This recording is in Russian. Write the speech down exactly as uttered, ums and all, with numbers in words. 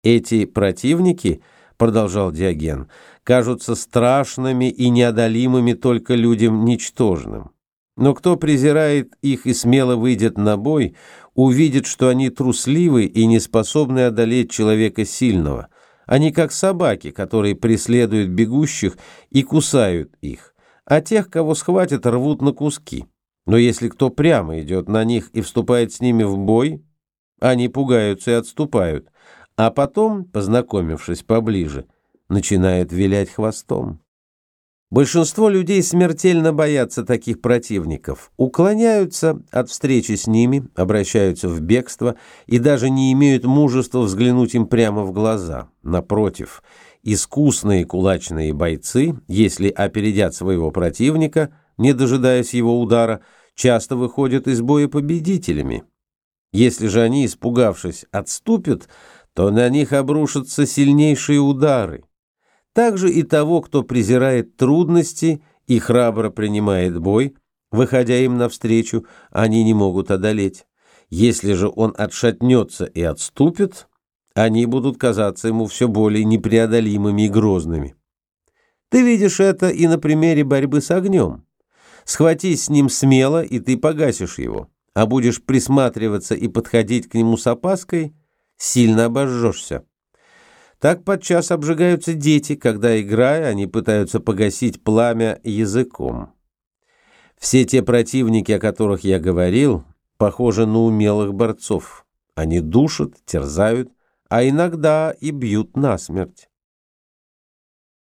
Эти противники, продолжал Диоген, кажутся страшными и неодолимыми только людям ничтожным. Но кто презирает их и смело выйдет на бой, увидит, что они трусливы и не способны одолеть человека сильного. Они как собаки, которые преследуют бегущих и кусают их, а тех, кого схватят, рвут на куски. Но если кто прямо идет на них и вступает с ними в бой, они пугаются и отступают, а потом, познакомившись поближе, начинают вилять хвостом. Большинство людей смертельно боятся таких противников, уклоняются от встречи с ними, обращаются в бегство и даже не имеют мужества взглянуть им прямо в глаза. Напротив, искусные кулачные бойцы, если опередят своего противника, не дожидаясь его удара, часто выходят из боя победителями. Если же они, испугавшись, отступят, то на них обрушатся сильнейшие удары. Также и того, кто презирает трудности и храбро принимает бой, выходя им навстречу, они не могут одолеть. Если же он отшатнется и отступит, они будут казаться ему все более непреодолимыми и грозными. Ты видишь это и на примере борьбы с огнем. Схватись с ним смело, и ты погасишь его, а будешь присматриваться и подходить к нему с опаской, сильно обожжешься. Так подчас обжигаются дети, когда, играя, они пытаются погасить пламя языком. Все те противники, о которых я говорил, похожи на умелых борцов. Они душат, терзают, а иногда и бьют насмерть.